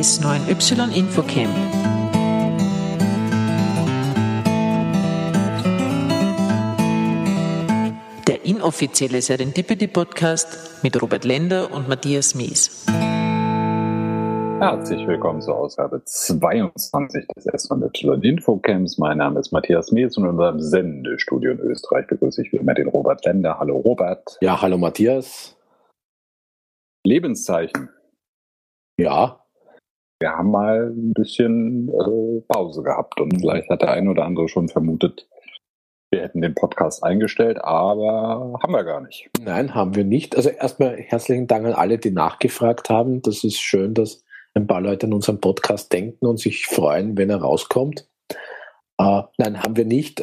S9Y Infocam. Der inoffizielle Serendipity-Podcast mit Robert Lender und Matthias Mies. Herzlich willkommen zur Ausgabe 22 des S9Y Infocams. Mein Name ist Matthias Mies und in unserem Sendestudio in Österreich begrüße ich wie immer den Robert Lender. Hallo Robert. Ja, hallo Matthias. Lebenszeichen. Ja. Wir haben mal ein bisschen Pause gehabt und vielleicht hat der eine oder andere schon vermutet, wir hätten den Podcast eingestellt, aber haben wir gar nicht. Nein, haben wir nicht. Also erstmal herzlichen Dank an alle, die nachgefragt haben. Das ist schön, dass ein paar Leute an unseren Podcast denken und sich freuen, wenn er rauskommt. Nein, haben wir nicht.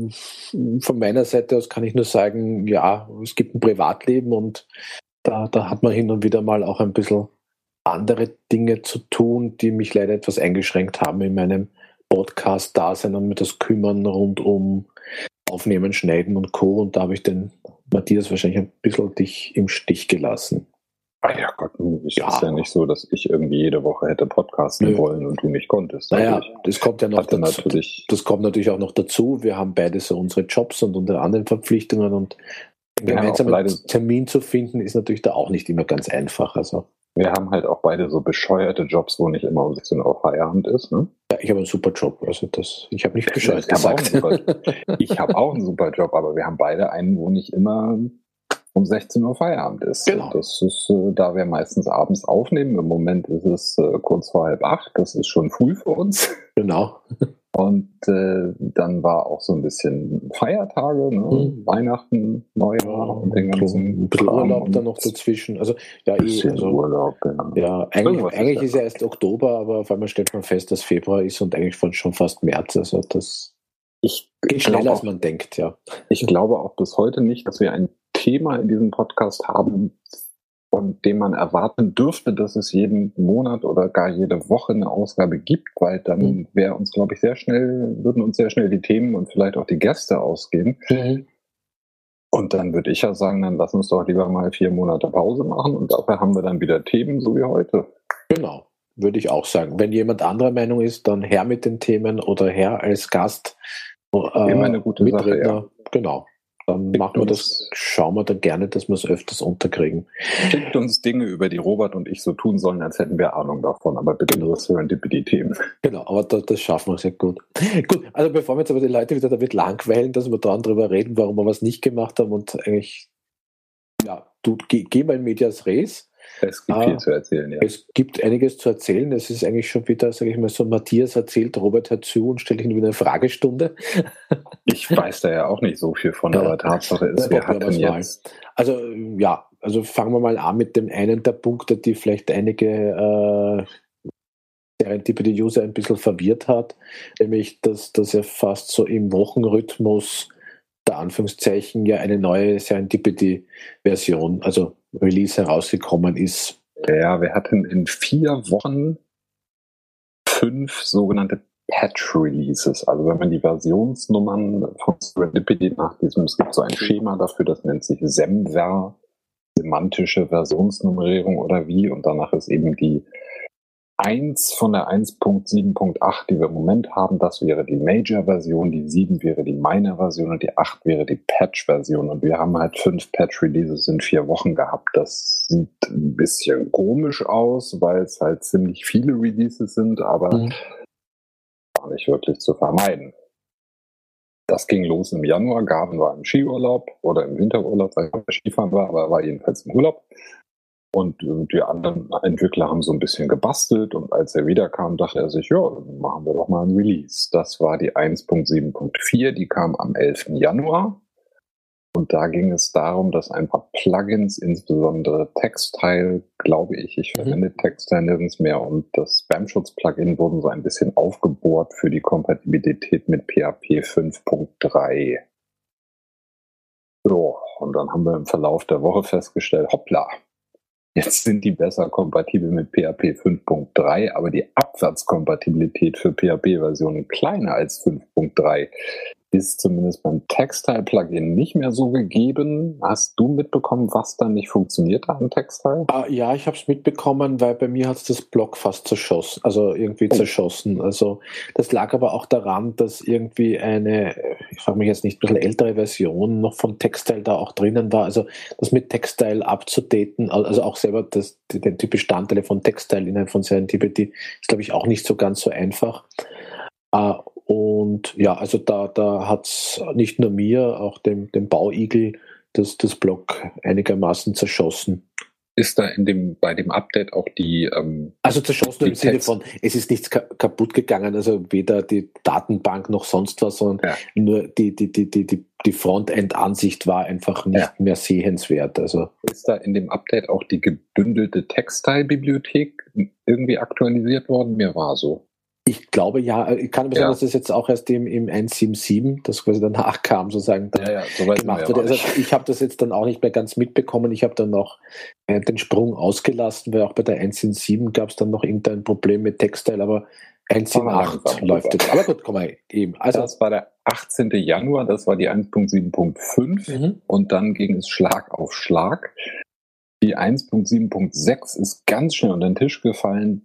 Von meiner Seite aus kann ich nur sagen, ja, es gibt ein Privatleben und da hat man hin und wieder mal auch ein bisschen andere Dinge zu tun, die mich leider etwas eingeschränkt haben in meinem Podcast-Dasein und mir das Kümmern rund um Aufnehmen, Schneiden und Co. Und da habe ich den Matthias wahrscheinlich ein bisschen dich im Stich gelassen. Ah ja Gott, es ist ja nicht so, dass ich irgendwie jede Woche hätte podcasten wollen und du nicht konntest. Naja, das kommt ja noch dazu. Das kommt natürlich auch noch dazu. Wir haben beide so unsere Jobs und unsere anderen Verpflichtungen und einen gemeinsamen Termin zu finden ist natürlich da auch nicht immer ganz einfach. Also wir haben halt auch beide so bescheuerte Jobs, wo nicht immer um 16 Uhr Feierabend ist. Ne? Ja, ich habe einen super Job. Also ich habe nicht bescheuert gesagt. Ich habe auch einen super Job, aber wir haben beide einen, wo nicht immer um 16 Uhr Feierabend ist. Genau. Das ist, da wir meistens abends aufnehmen. Im Moment ist es kurz vor 7:30. Das ist schon früh für uns. Genau. Und dann war auch so ein bisschen Feiertage, ne? Weihnachten, Neujahr und den ganzen ein bisschen Urlaub dann noch dazwischen. Also ja, Urlaub, genau. Ja, eigentlich ist ja erst Oktober, aber auf einmal stellt man fest, dass Februar ist und eigentlich schon fast März. Also das geht schneller, als man denkt, ja. Ich glaube auch bis heute nicht, dass wir ein Thema in diesem Podcast haben, von dem man erwarten dürfte, dass es jeden Monat oder gar jede Woche eine Ausgabe gibt, weil dann würden uns sehr schnell die Themen und vielleicht auch die Gäste ausgehen. Mhm. Und dann würde ich ja sagen, dann lass uns doch lieber mal 4 Monate Pause machen und dafür haben wir dann wieder Themen, so wie heute. Genau, würde ich auch sagen. Wenn jemand anderer Meinung ist, dann her mit den Themen oder her als Gast. Immer eine gute Sache, ja. Genau. Dann machen wir das, schauen wir dann gerne, dass wir es öfters unterkriegen. Schickt uns Dinge, über die Robert und ich so tun sollen, als hätten wir Ahnung davon, aber bitte nur Serendipity-Themen. Genau, aber das schaffen wir sehr gut. Gut, also bevor wir jetzt aber die Leute wieder damit langweilen, dass wir dann drüber reden, warum wir was nicht gemacht haben und eigentlich, ja, geh mal in medias res. Es gibt viel zu erzählen, ja. Es gibt einiges zu erzählen. Es ist eigentlich schon wieder, sage ich mal, so Matthias erzählt, Robert hört zu und stellt ihn wieder eine Fragestunde. Ich weiß da ja auch nicht so viel von, aber Tatsache ist, wir hatten jetzt... Also fangen wir mal an mit dem einen der Punkte, die vielleicht einige Serendipity-User ein bisschen verwirrt hat, nämlich, dass er fast so im Wochenrhythmus der Anführungszeichen ja eine neue Serendipity-Version, also Release herausgekommen ist. Ja, wir hatten in 4 Wochen 5 sogenannte Patch-Releases. Also wenn man die Versionsnummern von Serendipity es gibt so ein Schema dafür, das nennt sich SEMVer, semantische Versionsnummerierung oder wie, und danach ist eben die 1 von der 1.7.8, die wir im Moment haben, das wäre die Major-Version, die 7 wäre die Minor-Version und die 8 wäre die Patch-Version. Und wir haben halt 5 Patch-Releases in 4 Wochen gehabt. Das sieht ein bisschen komisch aus, weil es halt ziemlich viele Releases sind, aber war nicht wirklich zu vermeiden. Das ging los im Januar. Gavin war im Skiurlaub oder im Winterurlaub, weil er Skifahren war, aber er war jedenfalls im Urlaub. Und die anderen Entwickler haben so ein bisschen gebastelt und als er wiederkam, dachte er sich, ja, machen wir doch mal ein Release. Das war die 1.7.4, die kam am 11. Januar. Und da ging es darum, dass ein paar Plugins, insbesondere Textile, glaube ich verwende Textile nirgends mehr, und das Spam-Schutz-Plugin wurden so ein bisschen aufgebohrt für die Kompatibilität mit PHP 5.3. So, und dann haben wir im Verlauf der Woche festgestellt, hoppla, jetzt sind die besser kompatibel mit PHP 5.3, aber die Abwärtskompatibilität für PHP-Versionen kleiner als 5.3, ist zumindest beim Textile-Plugin nicht mehr so gegeben. Hast du mitbekommen, was da nicht funktioniert hat an Textile? Ja, ich habe es mitbekommen, weil bei mir hat es das Blog fast zerschossen, zerschossen. Also das lag aber auch daran, dass irgendwie ich frage mich jetzt nicht, ein bisschen ältere Version noch von Textile da auch drinnen war. Also das mit Textile abzudaten, also auch selber den Typ Bestandteile von Textile innerhalb von Serendipity ist, glaube ich, auch nicht so ganz so einfach. Und ja, also da hat es nicht nur mir, auch dem Bauigel das Blog einigermaßen zerschossen. Ist da bei dem Update auch also zerschossen im Sinne von, es ist nichts kaputt gegangen, also weder die Datenbank noch sonst was, sondern nur die Frontend-Ansicht war einfach nicht mehr sehenswert. Also ist da in dem Update auch die gebündelte Textile-Bibliothek irgendwie aktualisiert worden? Mir war so. Ich glaube, ja. Ich kann aber sagen, dass das jetzt auch erst im 1.7.7, das quasi danach kam, sozusagen, so gemacht wurde. Also ich habe das jetzt dann auch nicht mehr ganz mitbekommen. Ich habe dann noch den Sprung ausgelassen, weil auch bei der 1.7 gab es dann noch irgendein Problem mit Textile, aber 1.8 läuft jetzt. Aber gut, komm mal eben. Also das war der 18. Januar, das war die 1.7.5 und dann ging es Schlag auf Schlag. Die 1.7.6 ist ganz schnell unter den Tisch gefallen.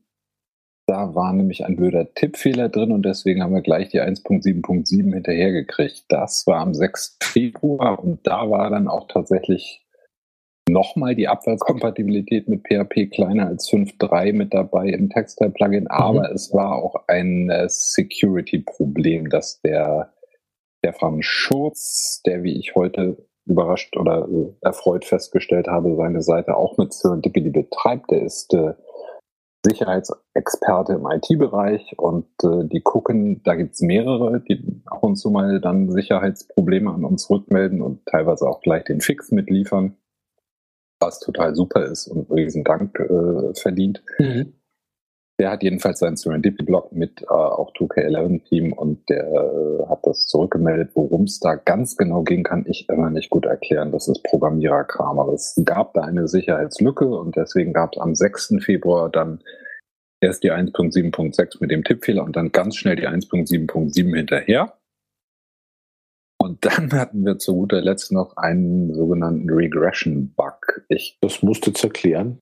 Da war nämlich ein blöder Tippfehler drin und deswegen haben wir gleich die 1.7.7 hinterhergekriegt. Das war am 6. Februar und da war dann auch tatsächlich nochmal die Abwärtskompatibilität mit PHP kleiner als 5.3 mit dabei im Textile-Plugin, aber es war auch ein Security-Problem, dass der Stefan Schurz, der, wie ich heute überrascht oder erfreut festgestellt habe, seine Seite auch mit Serendipity betreibt. Der ist Sicherheitsexperte im IT-Bereich und die gucken, da gibt es mehrere, die ab und zu mal dann Sicherheitsprobleme an uns rückmelden und teilweise auch gleich den Fix mitliefern, was total super ist und riesen Dank verdient. Der hat jedenfalls seinen Serendipity-Blog mit auch 2K11-Team und der hat das zurückgemeldet. Worum es da ganz genau ging, kann ich immer nicht gut erklären. Das ist Programmiererkram. Aber es gab da eine Sicherheitslücke und deswegen gab es am 6. Februar dann erst die 1.7.6 mit dem Tippfehler und dann ganz schnell die 1.7.7 hinterher. Und dann hatten wir zu guter Letzt noch einen sogenannten Regression-Bug. Das musst du jetzt erklären.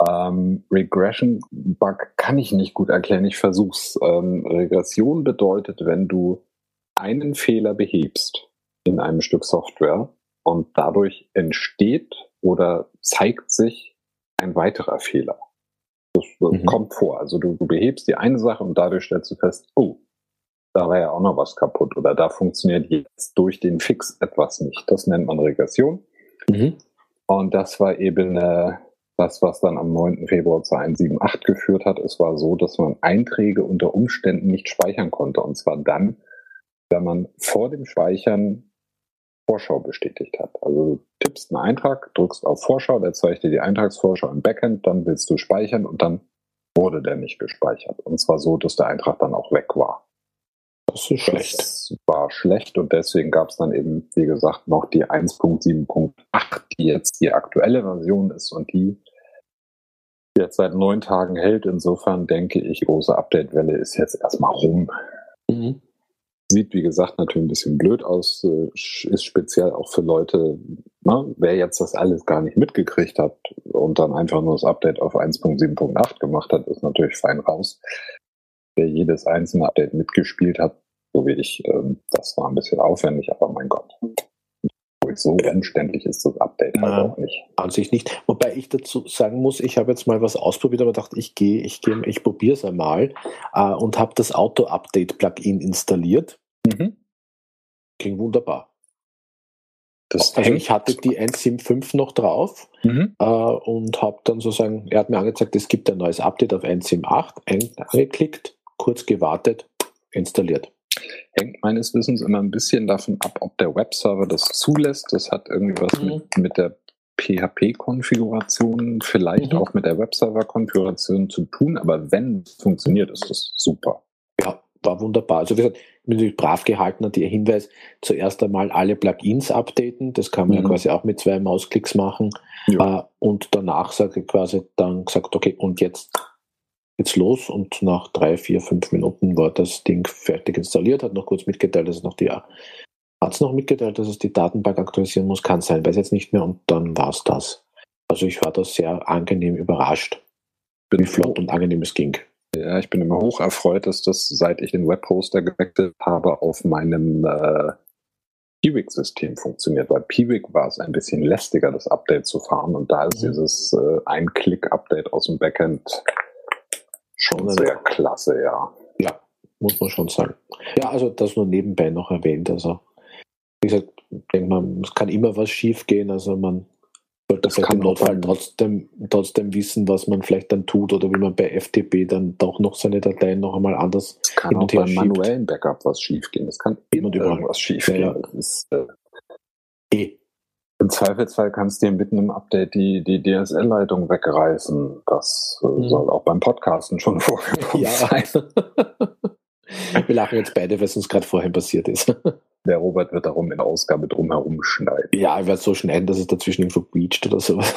Regression-Bug kann ich nicht gut erklären, ich versuch's. Regression bedeutet, wenn du einen Fehler behebst in einem Stück Software und dadurch entsteht oder zeigt sich ein weiterer Fehler. Das kommt vor. Also du behebst die eine Sache und dadurch stellst du fest, oh, da war ja auch noch was kaputt oder da funktioniert jetzt durch den Fix etwas nicht. Das nennt man Regression. Und das war eben das, was dann am 9. Februar zu 1.7.8 geführt hat. Es war so, dass man Einträge unter Umständen nicht speichern konnte. Und zwar dann, wenn man vor dem Speichern Vorschau bestätigt hat. Also du tippst einen Eintrag, drückst auf Vorschau, der zeigt dir die Eintragsvorschau im Backend, dann willst du speichern und dann wurde der nicht gespeichert. Und zwar so, dass der Eintrag dann auch weg war. Das ist schlecht. Das war schlecht und deswegen gab es dann eben, wie gesagt, noch die 1.7.8, die jetzt die aktuelle Version ist und die jetzt seit 9 Tagen hält. Insofern denke ich, die große Update-Welle ist jetzt erstmal rum. Sieht, wie gesagt, natürlich ein bisschen blöd aus, ist speziell auch für Leute, wer jetzt das alles gar nicht mitgekriegt hat und dann einfach nur das Update auf 1.7.8 gemacht hat, ist natürlich fein raus. Wer jedes einzelne Update mitgespielt hat, so wie ich, das war ein bisschen aufwendig, aber mein Gott. So umständlich ist das Update halt auch nicht. An sich nicht. Wobei ich dazu sagen muss, ich habe jetzt mal was ausprobiert, aber dachte, ich probiere es einmal und habe das Auto-Update-Plugin installiert. Ging wunderbar. Ich hatte die 1.7.5 noch drauf und habe dann sozusagen, er hat mir angezeigt, es gibt ein neues Update auf 1.7.8, angeklickt, kurz gewartet, installiert. Hängt meines Wissens immer ein bisschen davon ab, ob der Webserver das zulässt. Das hat irgendwas mit der PHP-Konfiguration, vielleicht auch mit der Webserver-Konfiguration zu tun, aber wenn es funktioniert, ist das super. Ja, war wunderbar. Also wie gesagt, ich bin natürlich brav gehalten, der Hinweis, zuerst einmal alle Plugins updaten, das kann man ja quasi auch mit 2 Mausklicks machen und danach sage ich quasi dann gesagt, okay, und jetzt los und nach 3, 4, 5 Minuten war das Ding fertig installiert, hat noch kurz mitgeteilt, dass es noch die hat es noch mitgeteilt, dass es die Datenbank aktualisieren muss, kann sein, weiß jetzt nicht mehr und dann war es das. Also ich war da sehr angenehm überrascht, wie flott und angenehm es ging. Ja, ich bin immer hoch erfreut, dass das, seit ich den Webhoster gewechselt habe, auf meinem Piwik-System funktioniert. Bei Piwik war es ein bisschen lästiger, das Update zu fahren und da ist dieses Ein-Klick-Update aus dem Backend schon sehr klasse, ja. Ja, muss man schon sagen. Ja, also das nur nebenbei noch erwähnt. Also wie gesagt, ich denke mal, es kann immer was schief gehen, also man sollte vielleicht im Notfall trotzdem wissen, was man vielleicht dann tut oder wie man bei FTP dann doch noch seine Dateien noch einmal anders hin und her schiebt. Beim manuellen Backup was schief gehen. Es kann immer irgendwas schief gehen. Ja. Das ist, im Zweifelsfall kannst du dir mitten im Update die DSL-Leitung wegreißen. Das soll auch beim Podcasten schon vorgekommen sein. Wir lachen jetzt beide, weil es uns gerade vorhin passiert ist. Der Robert wird darum in der Ausgabe drumherum schneiden. Ja, ich werde so schneiden, dass es dazwischen irgendwo quietscht oder sowas.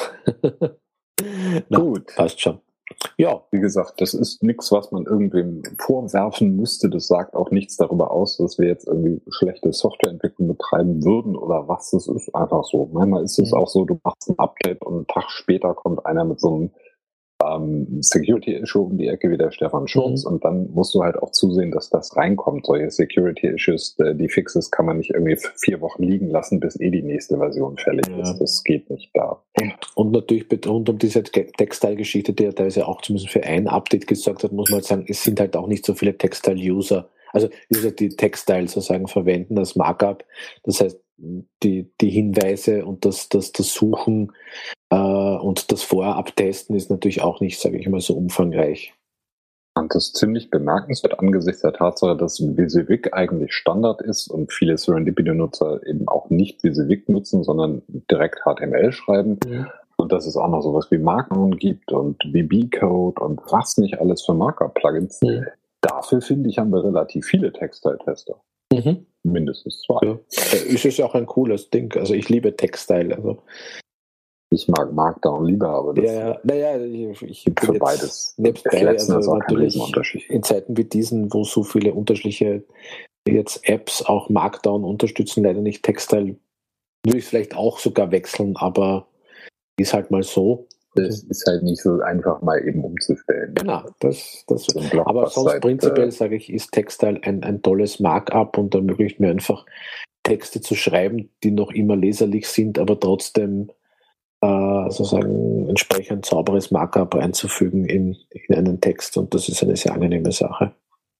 Gut. Passt schon. Ja. Wie gesagt, das ist nichts, was man irgendwem vorwerfen müsste. Das sagt auch nichts darüber aus, dass wir jetzt irgendwie schlechte Softwareentwicklung betreiben würden oder was. Das ist einfach so. Manchmal ist es auch so, du machst ein Update und einen Tag später kommt einer mit so einem Security-Issue um die Ecke wie der Stefan Schurz und dann musst du halt auch zusehen, dass das reinkommt. Solche Security-Issues, die Fixes kann man nicht irgendwie 4 Wochen liegen lassen, bis die nächste Version fällig ist. Das geht nicht da. Und natürlich rund um diese Textile-Geschichte, die ja teilweise auch zumindest für ein Update gesorgt hat, muss man halt sagen, es sind halt auch nicht so viele Textile-User, also User, die Textile sozusagen verwenden als Markup. Das heißt, die Hinweise und das Suchen und das Vorabtesten ist natürlich auch nicht, sage ich mal, so umfangreich. Und das ist ziemlich bemerkenswert angesichts der Tatsache, dass WYSIWYG eigentlich Standard ist und viele Serendipity-Nutzer eben auch nicht WYSIWYG nutzen, sondern direkt HTML schreiben. Ja. Und dass es auch noch sowas wie Markdown gibt und VB-Code und was nicht alles für Markup-Plugins. Ja. Dafür, finde ich, haben wir relativ viele Textile-Tester. Mindestens 2. Ja. Es ist auch ein cooles Ding. Also ich liebe Textile. Also ich mag Markdown lieber, aber das ich bin für beides. Nebst bei, also natürlich in Zeiten wie diesen, wo so viele unterschiedliche jetzt Apps auch Markdown unterstützen, leider nicht Textile, würde ich vielleicht auch sogar wechseln, aber ist halt mal so. Das ist halt nicht so einfach mal eben umzustellen. Genau, aber sonst prinzipiell sage ich, ist Textile ein tolles Markup und ermöglicht mir einfach Texte zu schreiben, die noch immer leserlich sind, aber trotzdem sozusagen entsprechend sauberes Markup einzufügen in einen Text und das ist eine sehr angenehme Sache.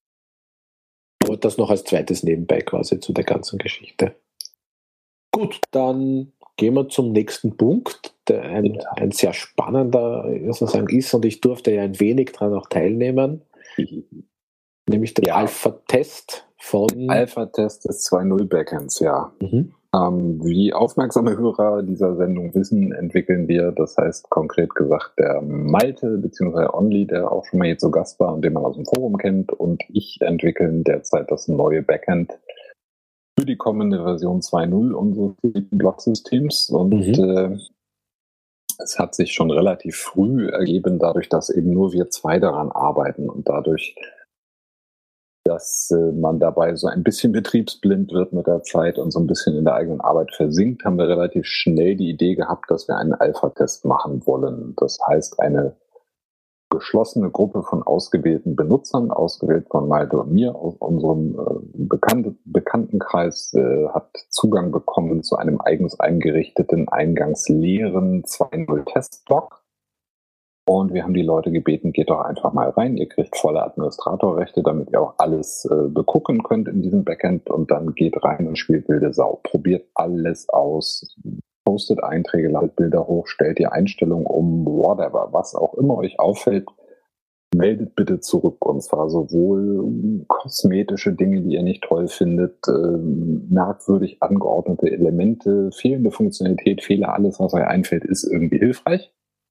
Aber das noch als zweites nebenbei quasi zu der ganzen Geschichte. Gut, dann gehen wir zum nächsten Punkt, der ein sehr spannender sozusagen ist und ich durfte ja ein wenig daran auch teilnehmen, nämlich den Alpha-Test von... Alpha-Test des 2.0 Backends, ja. Wie aufmerksame Hörer dieser Sendung wissen, entwickeln wir, das heißt konkret gesagt der Malte bzw. Only, der auch schon mal hier zu Gast war und den man aus dem Forum kennt, und ich entwickeln derzeit das neue Backend für die kommende Version 2.0 unseres Blog-Systems und es hat sich schon relativ früh ergeben, dadurch, dass eben nur wir 2 daran arbeiten und dadurch, dass man dabei so ein bisschen betriebsblind wird mit der Zeit und so ein bisschen in der eigenen Arbeit versinkt, haben wir relativ schnell die Idee gehabt, dass wir einen Alpha-Test machen wollen. Das heißt, eine geschlossene Gruppe von ausgewählten Benutzern, ausgewählt von Malte und mir aus unserem Bekanntenkreis, hat Zugang bekommen zu einem eigens eingerichteten, eingangsleeren 2.0 Testblog. Und wir haben die Leute gebeten, geht doch einfach mal rein. Ihr kriegt volle Administratorrechte, damit ihr auch alles begucken könnt in diesem Backend. Und dann geht rein und spielt wilde Sau. Probiert alles aus. Postet Einträge, ladet Bilder hoch, stellt die Einstellungen um, whatever. Was auch immer euch auffällt, meldet bitte zurück. Und zwar sowohl kosmetische Dinge, die ihr nicht toll findet, merkwürdig angeordnete Elemente, fehlende Funktionalität, Fehler, alles, was euch einfällt, ist irgendwie hilfreich.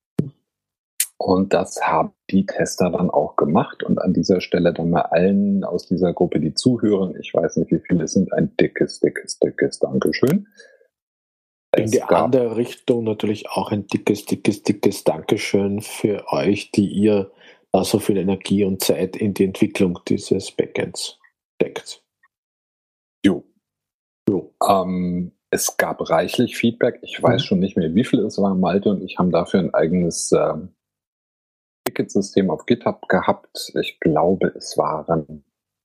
Und das haben die Tester dann auch gemacht. Und an dieser Stelle dann mal allen aus dieser Gruppe, die zuhören, ich weiß nicht, wie viele es sind, ein dickes Dankeschön. In die andere Richtung natürlich auch ein dickes Dankeschön für euch, die ihr da so viel Energie und Zeit in die Entwicklung dieses Backends steckt. Jo. Jo. Es gab reichlich Feedback. Ich weiß schon nicht mehr, wie viel es war. Malte und ich haben dafür ein eigenes Ticketsystem auf GitHub gehabt. Ich glaube, es waren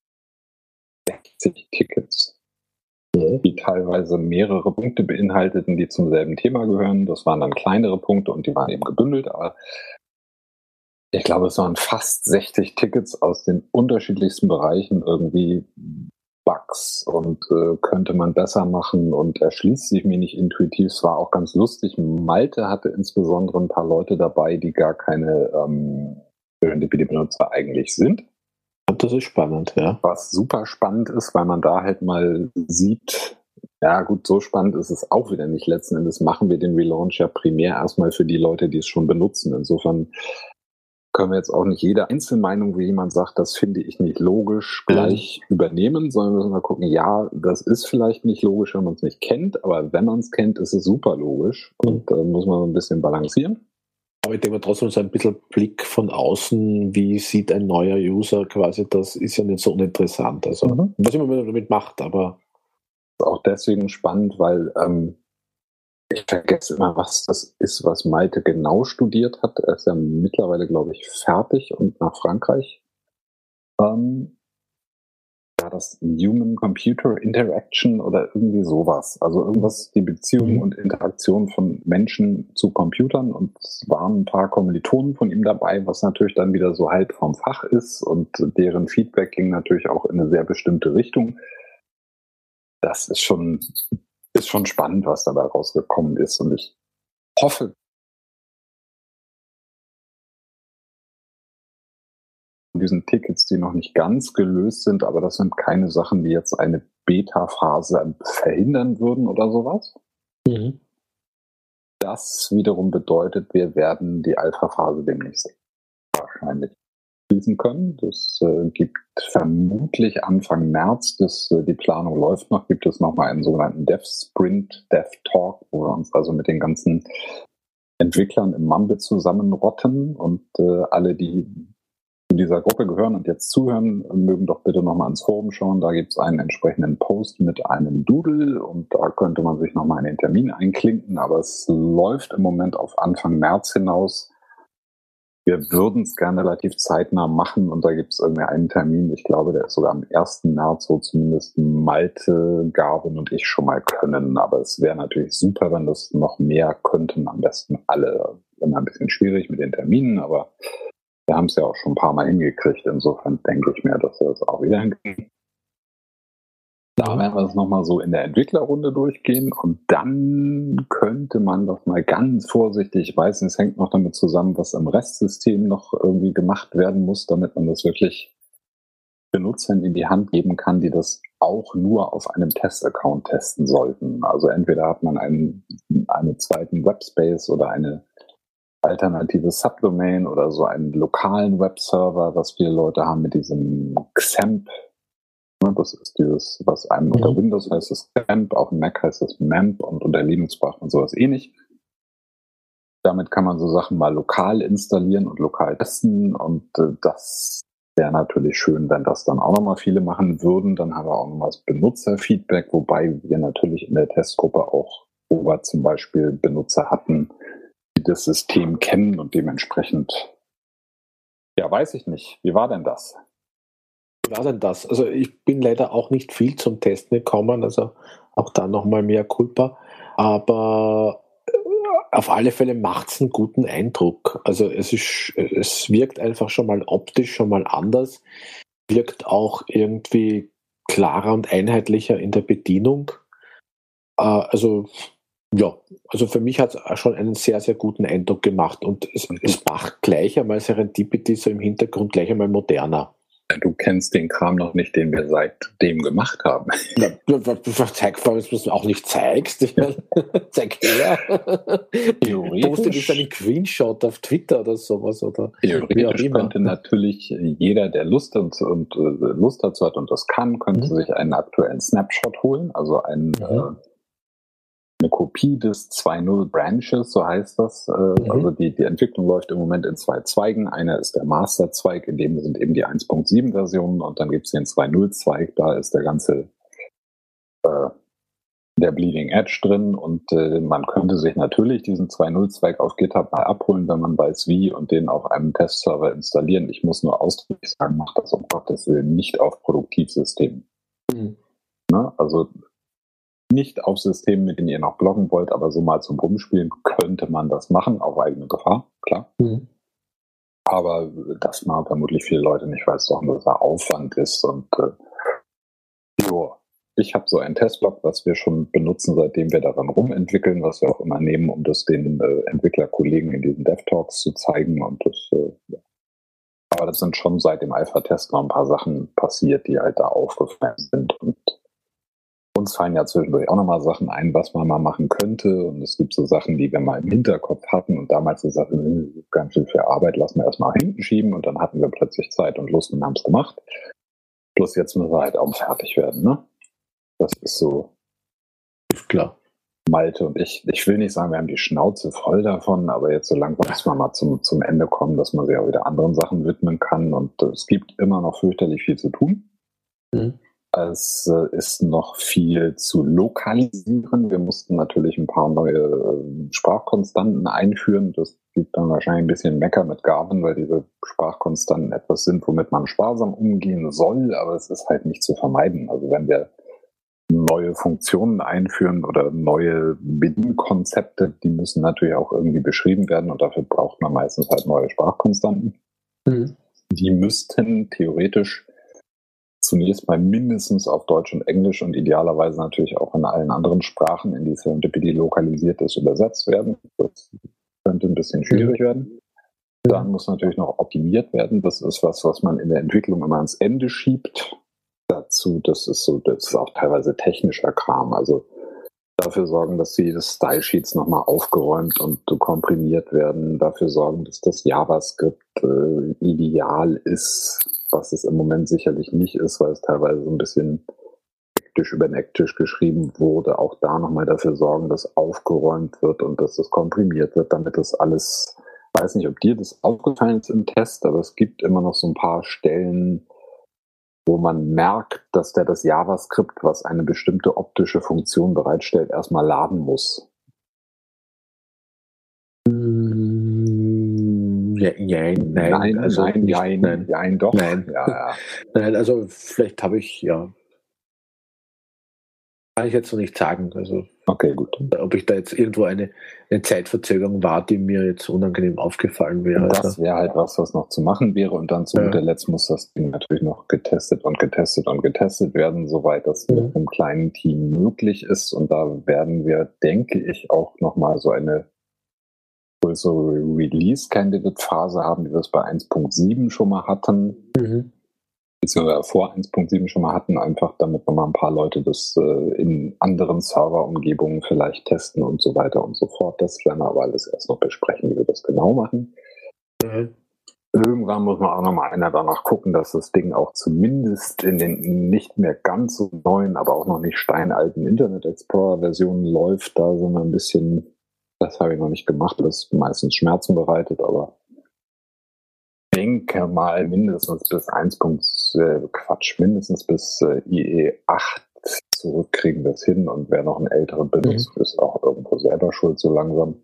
60 Tickets, die teilweise mehrere Punkte beinhalteten, die zum selben Thema gehören. Das waren dann kleinere Punkte und die waren eben gebündelt. Aber ich glaube, es waren fast 60 Tickets aus den unterschiedlichsten Bereichen, irgendwie Bugs und könnte man besser machen und erschließt sich mir nicht intuitiv. Es war auch ganz lustig. Malte hatte insbesondere ein paar Leute dabei, die gar keine Serendipity-Benutzer eigentlich sind. Das ist spannend, ja. Was super spannend ist, weil man da halt mal sieht, ja gut, so spannend ist es auch wieder nicht. Letzten Endes machen wir den Relaunch ja primär erstmal für die Leute, die es schon benutzen. Insofern können wir jetzt auch nicht jede Einzelmeinung, wie jemand sagt, das finde ich nicht logisch, gleich übernehmen, sondern müssen wir gucken, ja, das ist vielleicht nicht logisch, wenn man es nicht kennt, aber wenn man es kennt, ist es super logisch und muss man so ein bisschen balancieren. Aber ich denke mal trotzdem so ein bisschen Blick von außen, wie sieht ein neuer User quasi, das ist ja nicht so uninteressant. Also, was immer man damit macht, aber. Das ist auch deswegen spannend, weil ich vergesse immer, was das ist, was Malte genau studiert hat. Er ist ja mittlerweile, glaube ich, fertig und nach Frankreich. Ja, das Human-Computer Interaction oder irgendwie sowas. Also irgendwas, die Beziehung und Interaktion von Menschen zu Computern. Und es waren ein paar Kommilitonen von ihm dabei, was natürlich dann wieder so halb vom Fach ist. Und deren Feedback ging natürlich auch in eine sehr bestimmte Richtung. Das ist schon spannend, was dabei rausgekommen ist. Und ich hoffe, diesen Tickets, die noch nicht ganz gelöst sind, aber das sind keine Sachen, die jetzt eine Beta-Phase verhindern würden oder sowas. Das wiederum bedeutet, wir werden die Alpha-Phase demnächst wahrscheinlich schließen können. Das gibt vermutlich Anfang März, die Planung läuft noch, gibt es nochmal einen sogenannten Dev-Sprint, Dev-Talk, wo wir uns also mit den ganzen Entwicklern im Mumble zusammenrotten und alle, die zu dieser Gruppe gehören und jetzt zuhören, mögen doch bitte nochmal ins Forum schauen. Da gibt es einen entsprechenden Post mit einem Doodle und da könnte man sich nochmal in den Termin einklinken, aber es läuft im Moment auf Anfang März hinaus. Wir würden es gerne relativ zeitnah machen und da gibt es irgendwie einen Termin, ich glaube, der ist sogar am 1. März, wo zumindest Malte, Garvin und ich schon mal können, aber es wäre natürlich super, wenn das noch mehr könnten, am besten alle. Immer ein bisschen schwierig mit den Terminen, aber wir haben es ja auch schon ein paar Mal hingekriegt, insofern denke ich mir, dass wir das auch wieder hinkriegen. Da werden wir es nochmal so in der Entwicklerrunde durchgehen und dann könnte man doch mal ganz vorsichtig, ich weiß, es hängt noch damit zusammen, was im Restsystem noch irgendwie gemacht werden muss, damit man das wirklich Benutzern in die Hand geben kann, die das auch nur auf einem Test-Account testen sollten. Also entweder hat man einen zweiten Webspace oder eine alternative Subdomain oder so einen lokalen Webserver, was viele Leute haben mit diesem XAMPP. Das ist dieses, was einem unter Windows heißt, das XAMPP, auf dem Mac heißt das MAMP und unter Linux braucht man sowas ähnlich. Damit kann man so Sachen mal lokal installieren und lokal testen und das wäre natürlich schön, wenn das dann auch nochmal viele machen würden. Dann haben wir auch nochmal das Benutzerfeedback, wobei wir natürlich in der Testgruppe auch, wo wir zum Beispiel Benutzer hatten, die das System kennen und dementsprechend, ja, weiß ich nicht. Wie war denn das? Wie war denn das? Also ich bin leider auch nicht viel zum Testen gekommen, also auch da nochmal mehr Culpa, aber auf alle Fälle macht es einen guten Eindruck. Also es wirkt einfach schon mal optisch schon mal anders, wirkt auch irgendwie klarer und einheitlicher in der Bedienung. Also für mich hat es schon einen sehr, sehr guten Eindruck gemacht und es macht gleich einmal Serendipity so im Hintergrund gleich einmal moderner. Du kennst den Kram noch nicht, den wir seitdem gemacht haben. Ja, zeig vor, dass du es auch nicht zeigst. Ich meine, zeig her. Postet jetzt einen Screenshot auf Twitter oder sowas. Oder theoretisch könnte natürlich jeder, der Lust dazu hat und das kann, könnte sich einen aktuellen Snapshot holen, also eine Kopie des 2.0 Branches, so heißt das. Also die Entwicklung läuft im Moment in 2 Zweigen. Einer ist der Master-Zweig, in dem sind eben die 1.7 Versionen und dann gibt es den 2.0 Zweig, da ist der ganze der Bleeding Edge drin und man könnte sich natürlich diesen 2.0-Zweig auf GitHub mal abholen, wenn man weiß wie, und den auf einem Testserver installieren. Ich muss nur ausdrücklich sagen, macht das um Gottes Willen nicht auf Produktivsystemen. Ne? Also nicht auf Systemen, mit denen ihr noch bloggen wollt, aber so mal zum Rumspielen könnte man das machen, auf eigene Gefahr, klar. Aber das machen vermutlich viele Leute nicht, weil es doch ein gewisser Aufwand ist. Und ich habe so ein Testblog, was wir schon benutzen, seitdem wir daran rumentwickeln, was wir auch immer nehmen, um das den Entwicklerkollegen in diesen Dev-Talks zu zeigen. Und aber das sind schon seit dem Alpha-Test noch ein paar Sachen passiert, die halt da aufgefallen sind. Und uns fallen ja zwischendurch auch nochmal Sachen ein, was man mal machen könnte. Und es gibt so Sachen, die wir mal im Hinterkopf hatten und damals gesagt, ganz viel für Arbeit, lassen wir erstmal hinten schieben. Und dann hatten wir plötzlich Zeit und Lust und haben es gemacht. Bloß jetzt müssen wir halt auch fertig werden, ne? Das ist so. Ist klar. Malte und ich will nicht sagen, wir haben die Schnauze voll davon, aber jetzt so langsam muss man mal zum Ende kommen, dass man sich auch wieder anderen Sachen widmen kann. Und es gibt immer noch fürchterlich viel zu tun. Es ist noch viel zu lokalisieren. Wir mussten natürlich ein paar neue Sprachkonstanten einführen. Das gibt dann wahrscheinlich ein bisschen Mecker mit Garvin, weil diese Sprachkonstanten etwas sind, womit man sparsam umgehen soll, aber es ist halt nicht zu vermeiden. Also wenn wir neue Funktionen einführen oder neue Bedienkonzepte, die müssen natürlich auch irgendwie beschrieben werden und dafür braucht man meistens halt neue Sprachkonstanten. Die müssten theoretisch zunächst mal mindestens auf Deutsch und Englisch und idealerweise natürlich auch in allen anderen Sprachen, in die Serendipity lokalisiert ist, übersetzt werden. Das könnte ein bisschen schwierig werden. Dann muss natürlich noch optimiert werden. Das ist was man in der Entwicklung immer ans Ende schiebt. Dazu, das ist auch teilweise technischer Kram. Also dafür sorgen, dass die Style-Sheets nochmal aufgeräumt und komprimiert werden. Dafür sorgen, dass das JavaScript ideal ist, was es im Moment sicherlich nicht ist, weil es teilweise so ein bisschen hektisch über den Ecktisch geschrieben wurde. Auch da nochmal dafür sorgen, dass aufgeräumt wird und dass das komprimiert wird, damit das alles, ich weiß nicht, ob dir das aufgefallen ist im Test, aber es gibt immer noch so ein paar Stellen, wo man merkt, dass der das JavaScript, was eine bestimmte optische Funktion bereitstellt, erstmal laden muss. Nein, doch. Nein. Ja. Nein, also vielleicht habe ich, kann ich jetzt noch nicht sagen. Also, okay, gut. Ob ich da jetzt irgendwo eine Zeitverzögerung war, die mir jetzt unangenehm aufgefallen wäre. Das wäre halt was noch zu machen wäre und dann zu guter Letzt muss das Ding natürlich noch getestet werden, soweit das mit einem kleinen Team möglich ist. Und da werden wir, denke ich, auch nochmal so eine größere Release-Candidate-Phase haben, wie wir es bei 1.7 schon mal hatten. Beziehungsweise vor 1.7 schon mal hatten, einfach damit noch mal ein paar Leute das in anderen Serverumgebungen vielleicht testen und so weiter und so fort. Das werden wir aber alles erst noch besprechen, wie wir das genau machen. Irgendwann muss man auch noch mal danach gucken, dass das Ding auch zumindest in den nicht mehr ganz so neuen, aber auch noch nicht steinalten Internet Explorer-Versionen läuft. Da sind wir ein bisschen, das habe ich noch nicht gemacht, das ist meistens Schmerzen bereitet, aber ich denke mal mindestens bis mindestens bis IE 8 zurückkriegen wir es hin und wer noch einen älteren benutzt, ist auch irgendwo selber schuld so langsam.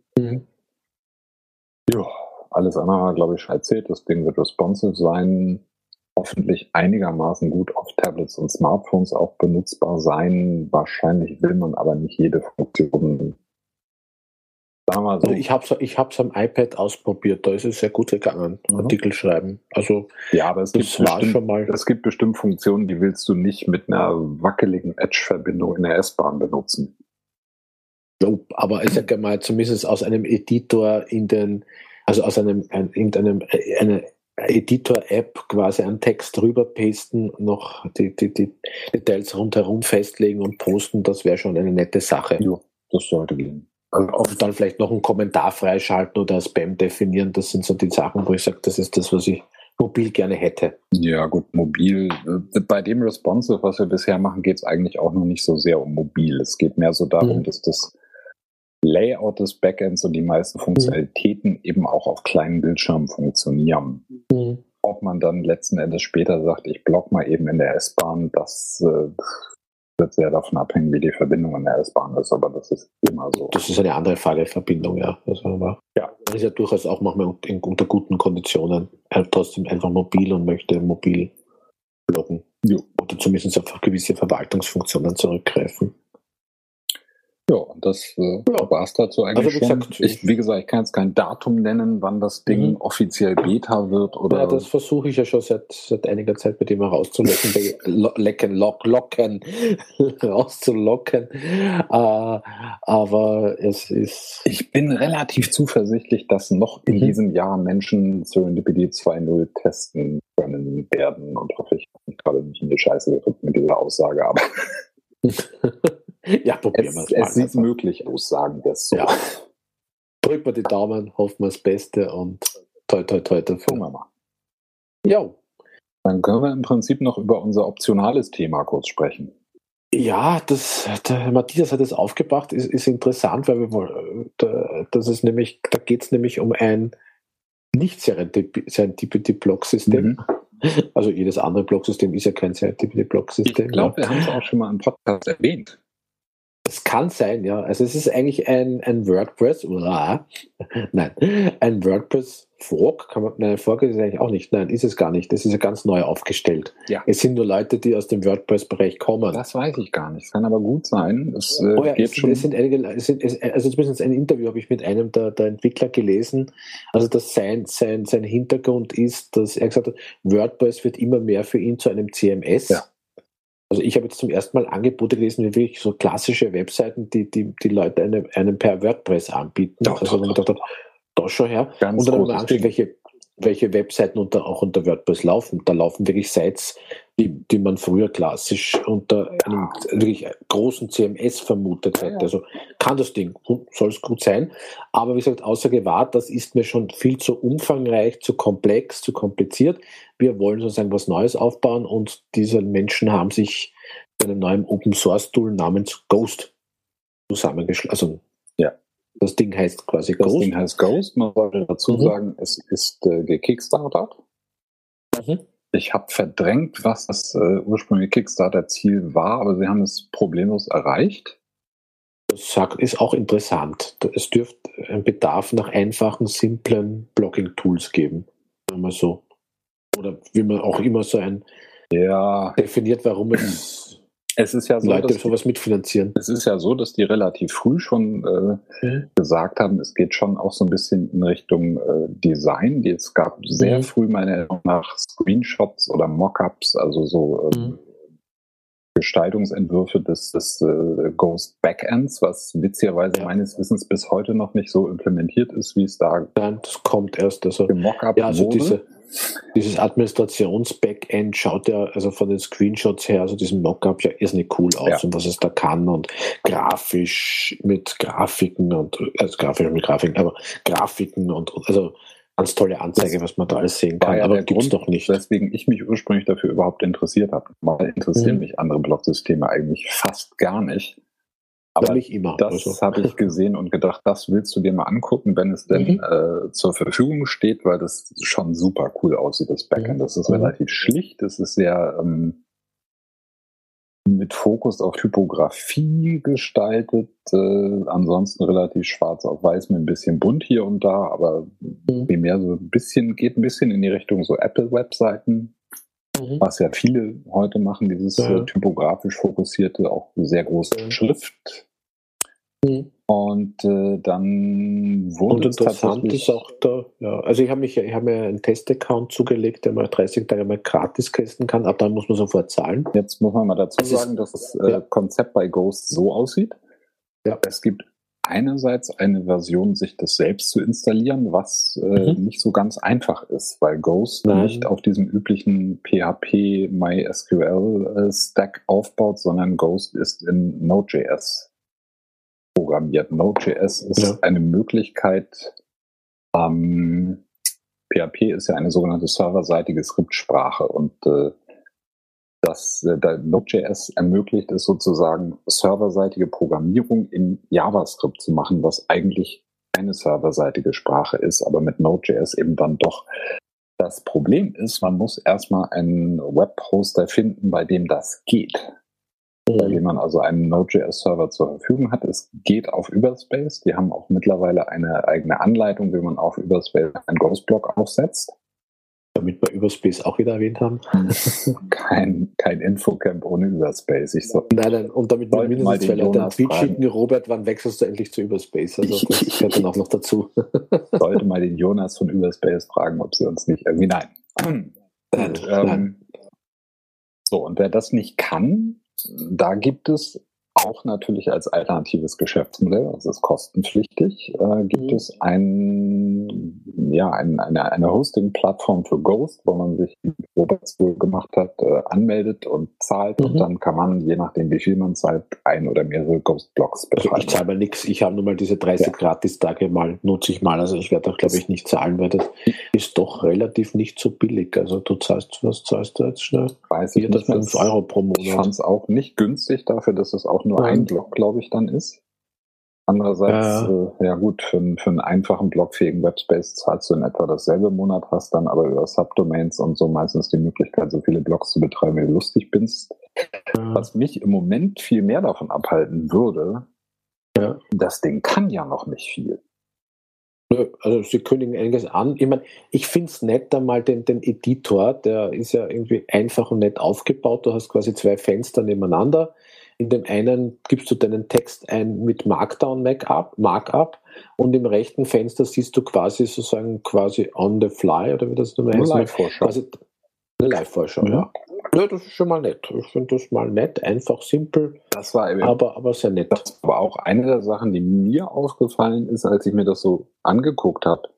Ja, alles andere, glaube ich, schon erzählt. Das Ding wird responsive sein, hoffentlich einigermaßen gut auf Tablets und Smartphones auch benutzbar sein. Wahrscheinlich will man aber nicht jede Funktion. Sagen wir so. Also ich hab's am iPad ausprobiert, da ist es sehr gut gegangen, Artikel schreiben. Also ja, aber es gibt bestimmt Funktionen, die willst du nicht mit einer wackeligen Edge-Verbindung in der S-Bahn benutzen. Aber ich sage mal, zumindest aus einem Editor aus einer Editor-App quasi einen Text drüber pasten, noch die Details rundherum festlegen und posten, das wäre schon eine nette Sache. Ja, das sollte gehen. Also oft dann vielleicht noch einen Kommentar freischalten oder Spam definieren, das sind so die Sachen, wo ich sage, das ist das, was ich mobil gerne hätte. Ja gut, mobil. Bei dem Responsive, was wir bisher machen, geht es eigentlich auch noch nicht so sehr um mobil. Es geht mehr so darum, dass das Layout des Backends und die meisten Funktionalitäten eben auch auf kleinen Bildschirmen funktionieren. Ob man dann letzten Endes später sagt, ich block mal eben in der S-Bahn, das wird sehr davon abhängen, wie die Verbindung in der S-Bahn ist, aber das ist immer so. Das ist eine andere Fahrgeldverbindung, ja. Also, aber ja, man ist ja durchaus auch manchmal unter guten Konditionen trotzdem einfach mobil und möchte mobil loggen. Jo. Oder zumindest auf gewisse Verwaltungsfunktionen zurückgreifen. Ja, und das war es dazu eigentlich Also, wie schon. gesagt, Wie gesagt, ich kann jetzt kein Datum nennen, wann das Ding offiziell Beta wird. Oder ja, das versuche ich ja schon seit einiger Zeit mit dem rauszulocken, rauszulocken. Aber es ist... Ich bin relativ zuversichtlich, dass noch in diesem Jahr Menschen Serendipity 2.0 testen können werden. Und hoffe, ich habe mich gerade nicht in die Scheiße gerückt mit dieser Aussage, aber... Ja, probieren wir es mal. Es sieht möglich aus, sagen wir es so. Ja. Drücken wir die Daumen, hoffen wir das Beste und toi dafür. Gucken wir mal. Ja. Dann können wir im Prinzip noch über unser optionales Thema kurz sprechen. Ja, der Matthias hat es aufgebracht, ist interessant, weil da geht es nämlich um ein nicht-Serendipity-Block-System. Also jedes andere Blocksystem ist ja kein Serendipity-Blocksystem. Ich glaube, wir haben es auch schon mal im Podcast erwähnt. Es kann sein, ja. Also es ist eigentlich ein WordPress, ein WordPress-Fork. Fork ist es eigentlich auch nicht. Nein, ist es gar nicht. Das ist ja ganz neu aufgestellt. Ja. Es sind nur Leute, die aus dem WordPress-Bereich kommen. Das weiß ich gar nicht. Es kann aber gut sein. Es sind einige, also zumindest ein Interview habe ich mit einem der Entwickler gelesen. Also dass sein Hintergrund ist, dass er gesagt hat, WordPress wird immer mehr für ihn zu einem CMS. Ja. Also ich habe jetzt zum ersten Mal Angebote gelesen, wie wirklich so klassische Webseiten, die Leute einem per WordPress anbieten. Wenn man gedacht hat, da schon her. Ganz und dann haben wir angeschaut, welche Webseiten unter WordPress laufen. Da laufen wirklich Sites, die man früher klassisch unter einem wirklich großen CMS vermutet hätte. Also kann das Ding, soll es gut sein. Aber wie gesagt, außer gewahrt, das ist mir schon viel zu umfangreich, zu komplex, zu kompliziert. Wir wollen sozusagen was Neues aufbauen und diese Menschen haben sich zu einem neuen Open-Source-Tool namens Ghost zusammengeschlossen. Also, das Ding heißt quasi Ghost. Das Ding heißt Ghost. Man sollte dazu sagen, es ist gekickstartet. Ich habe verdrängt, was das ursprüngliche Kickstarter-Ziel war, aber sie haben es problemlos erreicht. Das ist auch interessant. Es dürfte einen Bedarf nach einfachen, simplen Blogging-Tools geben. Wenn man so. Oder wie man auch immer so definiert, warum es ist ja so, Leute sowas mitfinanzieren. Es ist ja so, dass die relativ früh schon gesagt haben, es geht schon auch so ein bisschen in Richtung Design. Es gab sehr früh meiner Erinnerung nach Screenshots oder Mockups, also so Gestaltungsentwürfe des Ghost Backends, was witzigerweise meines Wissens bis heute noch nicht so implementiert ist, wie es da das kommt erst gemockupt wurde. Dieses Administrations-Backend schaut ja also von den Screenshots her, also diesem Mockup ja irrsinnig cool aus und was es da kann und grafisch mit Grafiken und aber Grafiken und also ganz tolle Anzeige, was man da alles sehen kann, aber gibt es doch nicht. Weswegen ich mich ursprünglich dafür überhaupt interessiert habe. Mal interessieren mich andere Blogsysteme eigentlich fast gar nicht. Aber das habe ich gesehen und gedacht, das willst du dir mal angucken, wenn es denn zur Verfügung steht, weil das schon super cool aussieht, das Backend. Das ist relativ schlicht, das ist sehr mit Fokus auf Typografie gestaltet, ansonsten relativ schwarz auf weiß mit ein bisschen bunt hier und da, aber primär so geht ein bisschen in die Richtung so Apple-Webseiten, was ja viele heute machen, dieses typografisch fokussierte, auch sehr große Schrift. Und dann wurde es tatsächlich... ist auch da, also ich habe mir einen Testaccount zugelegt, der mal 30 Tage mal gratis testen kann, aber dann muss man sofort zahlen. Jetzt muss man mal dazu sagen, dass das Konzept bei Ghost so aussieht. Ja. Es gibt einerseits eine Version, sich das selbst zu installieren, was nicht so ganz einfach ist, weil Ghost nicht auf diesem üblichen PHP MySQL Stack aufbaut, sondern Ghost ist in Node.js programmiert. Node.js ist eine Möglichkeit, PHP ist ja eine sogenannte serverseitige Skriptsprache und Node.js ermöglicht es sozusagen, serverseitige Programmierung in JavaScript zu machen, was eigentlich eine serverseitige Sprache ist, aber mit Node.js eben dann doch. Das Problem ist, man muss erstmal einen Webhoster finden, bei dem das geht. bei dem man also einen Node.js-Server zur Verfügung hat. Es geht auf Überspace. Die haben auch mittlerweile eine eigene Anleitung, wie man auf Überspace einen Ghost-Block aufsetzt. Damit wir Überspace auch wieder erwähnt haben. Kein Infocamp ohne Überspace. Nein, und damit wir mindestens 2 Leute einen Tweet schicken, Robert, wann wechselst du endlich zu Überspace? Also das gehört dann auch noch dazu. Sollte mal den Jonas von Überspace fragen, ob sie uns nicht irgendwie... Nein. Nein. So, und wer das nicht kann, da gibt es auch natürlich als alternatives Geschäftsmodell, also ist kostenpflichtig, gibt es eine Hosting-Plattform für Ghost, wo man sich, wie Robert wohl gemacht hat, anmeldet und zahlt und dann kann man, je nachdem wie viel man zahlt, ein oder mehrere Ghost-Blocks betreiben. Also ich zahle mal nichts, ich habe nur mal diese 30 Gratis-Tage nutze ich mal, also ich werde auch, glaube ich, nicht zahlen, weil das ist doch relativ nicht so billig. Also was zahlst du jetzt schnell? Weiß ich nicht, 5 Euro pro Monat. Ich fand es auch nicht günstig dafür, dass es auch nur ein Block, glaube ich, dann ist. Andererseits, gut, für einen einfachen blockfähigen Webspace zahlst du in etwa dasselbe im Monat, hast dann aber über Subdomains und so meistens die Möglichkeit, so viele Blocks zu betreiben, wie du lustig bist. Was mich im Moment viel mehr davon abhalten würde, das Ding kann ja noch nicht viel. Also sie kündigen einiges an. Ich meine, ich finde es nett, da mal den Editor, der ist ja irgendwie einfach und nett aufgebaut. Du hast quasi 2 Fenster nebeneinander. In dem einen gibst du deinen Text ein mit Markdown Markup und im rechten Fenster siehst du quasi on the fly, oder wie das nochmal heißt. Live-Vorschau. Eine Live-Vorschau, ja. Ja, das ist schon mal nett. Ich finde das mal nett, einfach, simpel, das war eben, aber sehr nett. Das war auch eine der Sachen, die mir aufgefallen ist, als ich mir das so angeguckt habe.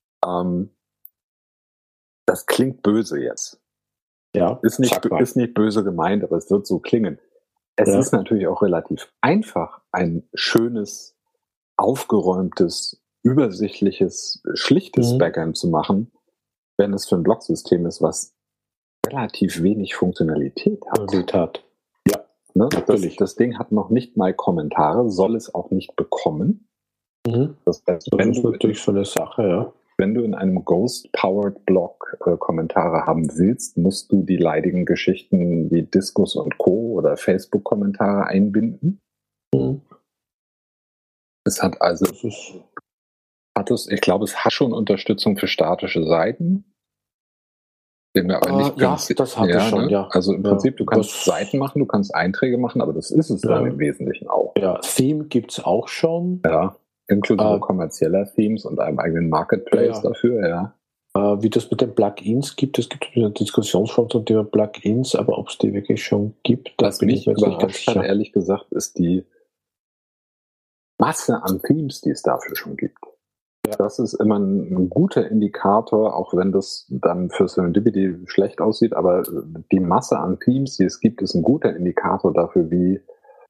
Das klingt böse jetzt. Ja, ist nicht böse gemeint, aber es wird so klingen. Es ist natürlich auch relativ einfach, ein schönes, aufgeräumtes, übersichtliches, schlichtes Backend zu machen, wenn es für ein Blocksystem ist, was relativ wenig Funktionalität hat. Ja, natürlich. Das Ding hat noch nicht mal Kommentare, soll es auch nicht bekommen. Das heißt, das ist natürlich so eine Sache, ja. Wenn du in einem Ghost-Powered Blog Kommentare haben willst, musst du die leidigen Geschichten wie Diskus und Co. oder Facebook-Kommentare einbinden. Es hat also, ich glaube, es hat schon Unterstützung für statische Seiten. Bin mir aber nicht das hat es schon, ja. Also im Prinzip, du kannst Seiten machen, du kannst Einträge machen, aber das ist es dann im Wesentlichen auch. Ja, Theme gibt es auch schon. Ja. Inklusive kommerzieller Themes und einem eigenen Marketplace dafür, ja. Wie das mit den Plugins gibt, es gibt eine Diskussionsform zum Thema Plugins, aber ob es die wirklich schon gibt, das bin ich mir nicht ganz sicher. Ehrlich gesagt, ist die Masse an Themes, die es dafür schon gibt. Ja. Das ist immer ein guter Indikator, auch wenn das dann für Serendipity schlecht aussieht, aber die Masse an Themes, die es gibt, ist ein guter Indikator dafür, wie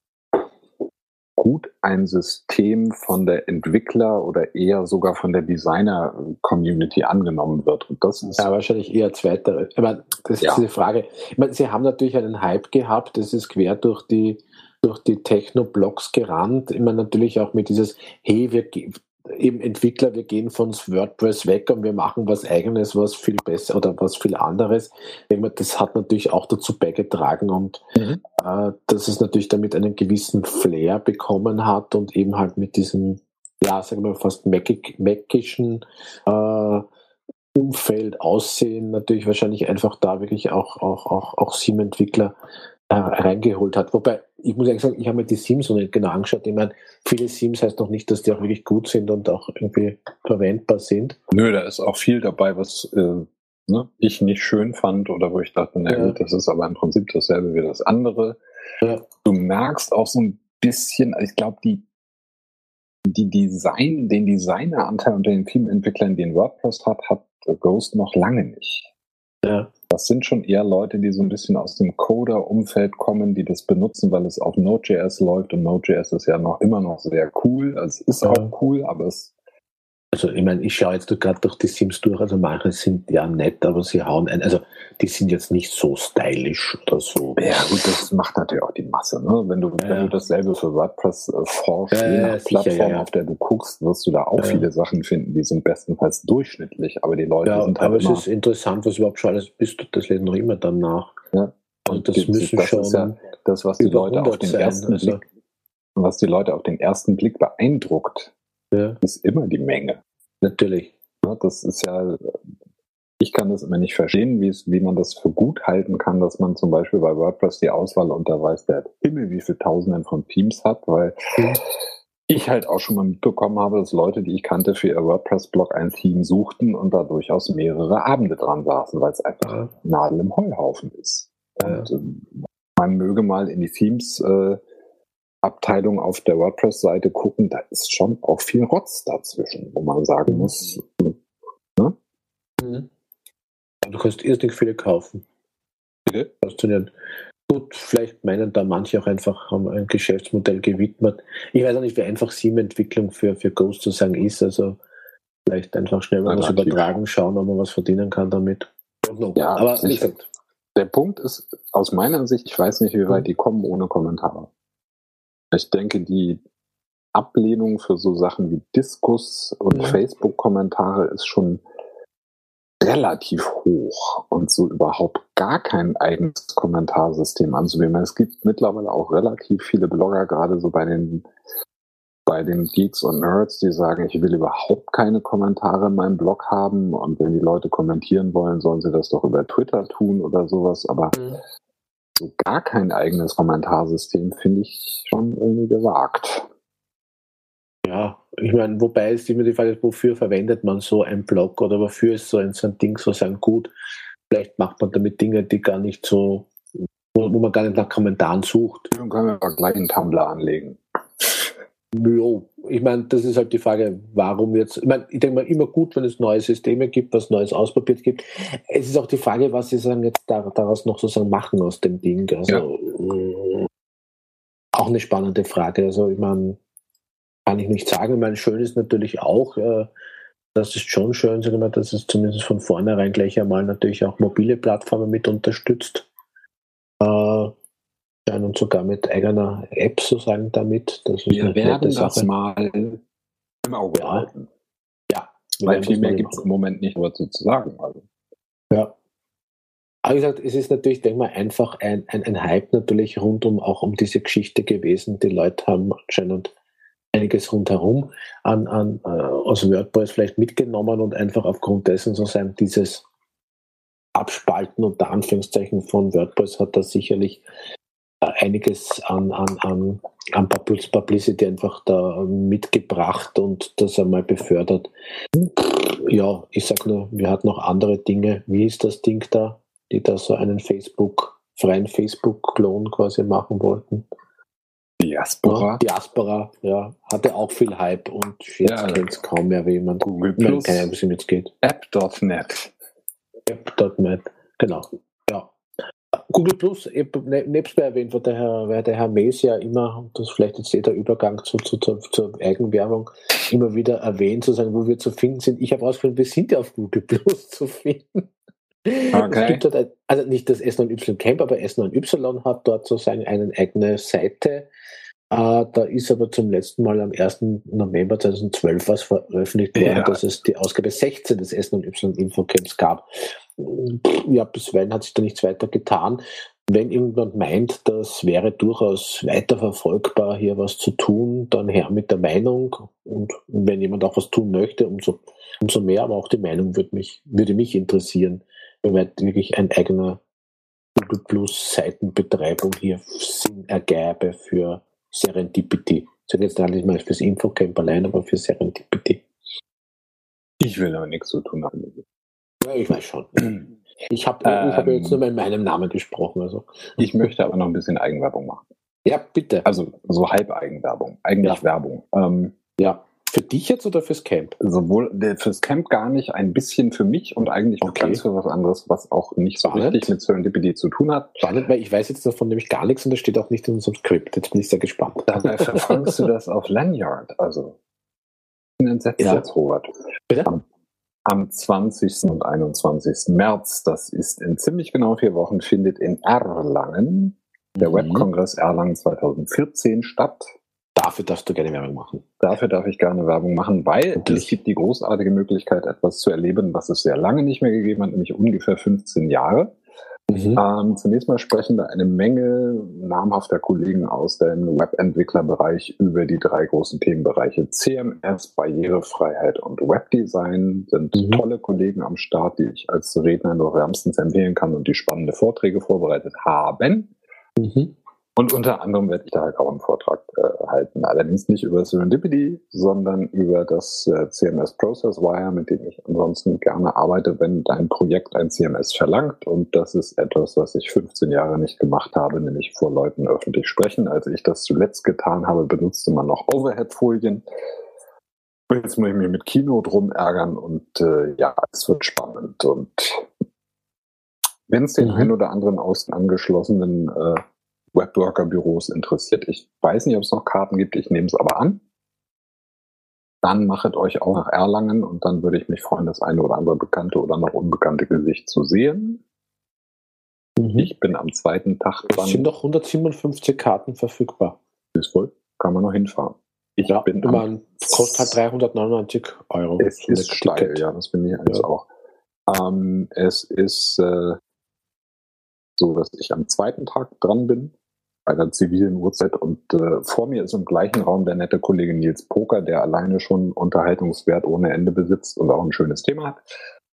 gut ein System von der Entwickler oder eher sogar von der Designer-Community angenommen wird. Und das ist wahrscheinlich eher zweiter. Aber das ist diese Frage. Ich meine, sie haben natürlich einen Hype gehabt, das ist quer durch die Techno-Blogs gerannt. Immer natürlich auch mit dieses, hey, eben Entwickler, wir gehen von WordPress weg und wir machen was Eigenes, was viel besser oder was viel anderes. Ich denke, das hat natürlich auch dazu beigetragen und dass es natürlich damit einen gewissen Flair bekommen hat und eben halt mit diesem, sagen wir fast mäckischen Umfeld, Aussehen natürlich wahrscheinlich einfach da wirklich auch Theme-Entwickler reingeholt hat. Wobei, ich muss ehrlich sagen, ich habe mir die Themes noch nicht genau angeschaut. Ich meine, viele Themes heißt noch nicht, dass die auch wirklich gut sind und auch irgendwie verwendbar sind. Nö, da ist auch viel dabei, was ich nicht schön fand oder wo ich dachte, gut, das ist aber im Prinzip dasselbe wie das andere. Ja. Du merkst auch so ein bisschen, ich glaube, den Designeranteil unter den Themenentwicklern, den WordPress hat Ghost noch lange nicht. Ja. Das sind schon eher Leute, die so ein bisschen aus dem Coder-Umfeld kommen, die das benutzen, weil es auf Node.js läuft und Node.js ist ja immer noch sehr cool. Also es ist auch cool, aber es... Also ich meine, ich schaue jetzt gerade durch die Themes durch, also manche sind ja nett, aber sie hauen ein, also die sind jetzt nicht so stylisch oder so. Ja gut, das macht natürlich auch die Masse, ne? Wenn du dasselbe für WordPress forschst, je nach Plattform, auf der du guckst, wirst du da auch viele Sachen finden, die sind bestenfalls durchschnittlich, aber die Leute sind halt aber es ist interessant, was überhaupt schon alles bist, das lädt noch immer dann nach. Ja. Und das müssen schon... das, was die Leute auf den ersten Blick, was die Leute auf den ersten Blick beeindruckt, ist immer die Menge. Natürlich. Ja, das ist ja, ich kann das immer nicht verstehen, wie man das für gut halten kann, dass man zum Beispiel bei WordPress die Auswahl unter weiß der Himmel, wie viele Tausenden von Themes hat, weil ich halt auch schon mal mitbekommen habe, dass Leute, die ich kannte, für ihr WordPress-Blog ein Theme suchten und da durchaus mehrere Abende dran saßen, weil es einfach Nadel im Heuhaufen ist. Und man möge mal in die Themes-Abteilung auf der WordPress-Seite gucken, da ist schon auch viel Rotz dazwischen, wo man sagen muss, ne? Du kannst irrsinnig viele kaufen. Bitte? Faszinierend. Gut, vielleicht meinen da manche auch einfach, haben ein Geschäftsmodell gewidmet. Ich weiß auch nicht, wie einfach SIEM-Entwicklung für Ghost zu sagen ist. Also vielleicht einfach schnell mal was übertragen, schauen, ob man was verdienen kann damit. Ja, aber der Punkt ist, aus meiner Sicht, ich weiß nicht, wie weit die kommen ohne Kommentare. Ich denke, die Ablehnung für so Sachen wie Diskus und Facebook-Kommentare ist schon relativ hoch und so überhaupt gar kein eigenes Kommentarsystem anzunehmen. Es gibt mittlerweile auch relativ viele Blogger, gerade so bei den Geeks und Nerds, die sagen, ich will überhaupt keine Kommentare in meinem Blog haben und wenn die Leute kommentieren wollen, sollen sie das doch über Twitter tun oder sowas, aber so gar kein eigenes Kommentarsystem finde ich schon irgendwie gewagt. Ja, ich meine, wobei ist immer die Frage, wofür verwendet man so ein Blog oder wofür ist so ein Ding so sagen, gut, vielleicht macht man damit Dinge, die gar nicht so, wo man gar nicht nach Kommentaren sucht. Dann können wir aber gleich einen Tumblr anlegen. Jo, ich meine, das ist halt die Frage, warum jetzt, ich meine, ich denke mal immer gut, wenn es neue Systeme gibt, was Neues ausprobiert gibt. Es ist auch die Frage, was sie sagen jetzt daraus noch sozusagen machen aus dem Ding. Also auch eine spannende Frage. Also ich meine, kann ich nicht sagen. Ich meine, schön ist natürlich auch, das ist schon schön, sagen wir, dass es zumindest von vornherein gleich einmal natürlich auch mobile Plattformen mit unterstützt. Und sogar mit eigener App sozusagen damit. Das ist wir werden das mal im Auge behalten. Ja. Weil viel mehr gibt es im Moment nicht dazu zu sagen. Also. Ja. Aber wie gesagt, es ist natürlich, denke mal, einfach ein Hype natürlich auch um diese Geschichte gewesen. Die Leute haben anscheinend einiges rundherum aus WordPress vielleicht mitgenommen und einfach aufgrund dessen sozusagen dieses Abspalten unter Anführungszeichen von WordPress hat da sicherlich einiges an Publicity einfach da mitgebracht und das einmal befördert. Ja, ich sag nur, wir hatten noch andere Dinge. Wie ist das Ding da, die da so einen freien Facebook-Klon quasi machen wollten? Diaspora, ja, hatte auch viel Hype und jetzt kennt es kaum mehr jemand. Google Plus, keine Ahnung, wie es jetzt geht. App.net, genau. Ja. Google Plus, nebst mir erwähnt, war der Herr Mees ja immer, und das ist vielleicht jetzt der Übergang zur Eigenwerbung, immer wieder erwähnt, zu sagen, wo wir zu finden sind. Ich habe herausgefunden, wir sind ja auf Google Plus zu finden. Okay. Es gibt dort also nicht das S9Y Camp, aber S9Y hat dort sozusagen eine eigene Seite. Da ist aber zum letzten Mal am 1. November 2012 was veröffentlicht worden, dass es die Ausgabe 16 des S9Y Infocamps gab. Ja, bisweilen hat sich da nichts weiter getan. Wenn irgendjemand meint, das wäre durchaus weiter verfolgbar, hier was zu tun, dann her mit der Meinung. Und wenn jemand auch was tun möchte, umso mehr, aber auch die Meinung würde mich interessieren, wenn wirklich ein eigener Google Plus Seitenbetreibung hier Sinn ergäbe für Serendipity. Ich sage jetzt nicht mal fürs Infocamp allein, aber für Serendipity. Ich will aber nichts zu tun haben. Ja, ich weiß schon. Ich habe jetzt nur mal in meinem Namen gesprochen. Also. Ich möchte aber noch ein bisschen Eigenwerbung machen. Ja, bitte. Also so Halb-Eigenwerbung. Eigentlich Werbung. Ja. Für dich jetzt oder fürs Camp? Sowohl fürs Camp gar nicht, ein bisschen für mich und eigentlich ganz für was anderes, was auch nicht so richtig mit Serendipity zu tun hat. Spannend, weil ich weiß jetzt davon nämlich gar nichts und das steht auch nicht in unserem Skript. Jetzt bin ich sehr gespannt. Dabei verfolgst du das auf Lanyard. Also, ich bin entsetzt jetzt, Robert. Bitte? Am 20. und 21. März, das ist in ziemlich genau 4 Wochen, findet in Erlangen der Webkongress Erlangen 2014 statt. Dafür darfst du gerne Werbung machen. Dafür darf ich gerne Werbung machen, weil es gibt die großartige Möglichkeit, etwas zu erleben, was es sehr lange nicht mehr gegeben hat, nämlich ungefähr 15 Jahre. Zunächst mal sprechen da eine Menge namhafter Kollegen aus dem Webentwicklerbereich über die 3 großen Themenbereiche CMS, Barrierefreiheit und Webdesign. Sind tolle Kollegen am Start, die ich als Redner nur wärmstens empfehlen kann und die spannende Vorträge vorbereitet haben. Und unter anderem werde ich da halt auch einen Vortrag halten. Allerdings nicht über Serendipity, sondern über das CMS Processwire, mit dem ich ansonsten gerne arbeite, wenn dein Projekt ein CMS verlangt. Und das ist etwas, was ich 15 Jahre nicht gemacht habe, nämlich vor Leuten öffentlich sprechen. Als ich das zuletzt getan habe, benutzte man noch Overhead-Folien. Jetzt muss ich mich mit Keynote rumärgern und ja, es wird spannend. Und wenn es den einen oder anderen außen angeschlossenen Webworker-Büros interessiert. Ich weiß nicht, ob es noch Karten gibt, ich nehme es aber an. Dann machet euch auch nach Erlangen und dann würde ich mich freuen, das eine oder andere bekannte oder noch unbekannte Gesicht zu sehen. Ich bin am 2. Tag dran. Es sind doch 157 Karten verfügbar. Ist voll, kann man noch hinfahren. Kostet halt 399 €. Es ist steil, Ticket. Ja, das finde ich eigentlich auch. Es ist so, dass ich am 2. Tag dran bin, bei der zivilen Uhrzeit, und vor mir ist im gleichen Raum der nette Kollege Nils Poker, der alleine schon Unterhaltungswert ohne Ende besitzt und auch ein schönes Thema hat.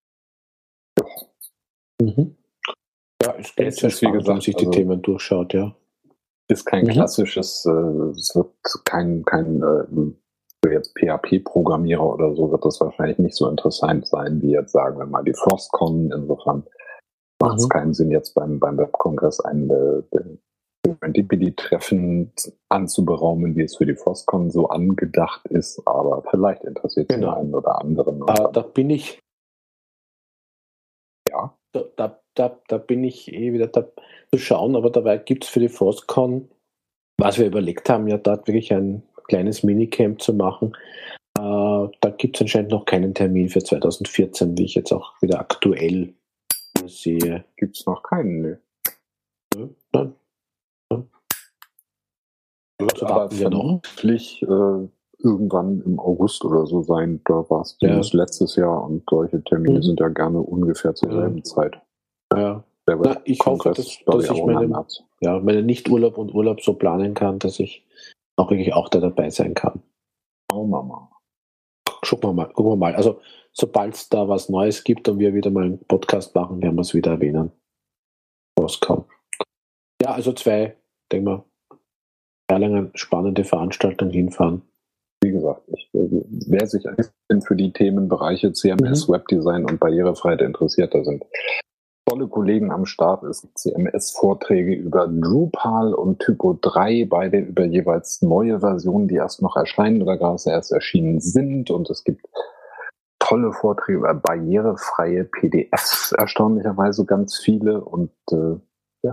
Ja, es ist wie gesagt, wenn man sich die Themen durchschaut, ja. Ist kein klassisches, es wird kein jetzt PHP-Programmierer oder so, wird das wahrscheinlich nicht so interessant sein, wie jetzt, sagen wir mal, die Frostcon. Insofern macht es keinen Sinn, jetzt beim Webkongress ein Serendipity-Treffen anzuberaumen, wie es für die Frostcon so angedacht ist, aber vielleicht interessiert es den einen oder anderen. Da bin ich. Ja. Da bin ich wieder da zu schauen, aber dabei gibt es für die Frostcon, was wir überlegt haben, ja dort wirklich ein kleines Minicamp zu machen. Da gibt es anscheinend noch keinen Termin für 2014, wie ich jetzt auch wieder aktuell sehe. Gibt es noch keinen? Ne? Nein. Aber vermutlich irgendwann im August oder so sein. Da war es zumindest letztes Jahr und solche Termine sind ja gerne ungefähr zur selben Zeit. Ja. Ich hoffe, dass ich meine Nicht-Urlaub und Urlaub so planen kann, dass ich auch wirklich auch da dabei sein kann. Schauen wir mal. Gucken wir mal. Also, sobald es da was Neues gibt und wir wieder mal einen Podcast machen, werden wir es wieder erwähnen. Rauskommen. Ja, also 2, denke mal, Erlangen, spannende Veranstaltung hinfahren. Wie gesagt, wer sich ein bisschen für die Themenbereiche CMS, Webdesign und Barrierefreiheit interessiert, da sind tolle Kollegen am Start. Es gibt CMS-Vorträge über Drupal und Typo 3, beide über jeweils neue Versionen, die erst noch erscheinen oder gerade erst erschienen sind. Und es gibt tolle Vorträge über barrierefreie PDFs, erstaunlicherweise ganz viele. Und ja.